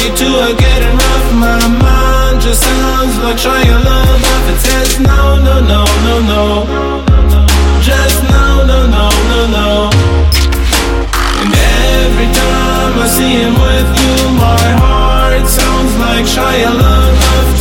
to a getting rough. My mind just sounds like Shia LaBeouf. It says no, no, no, no, no. Just no, no, no, no, no. And every time I see him with you, my heart sounds like Shia LaBeouf.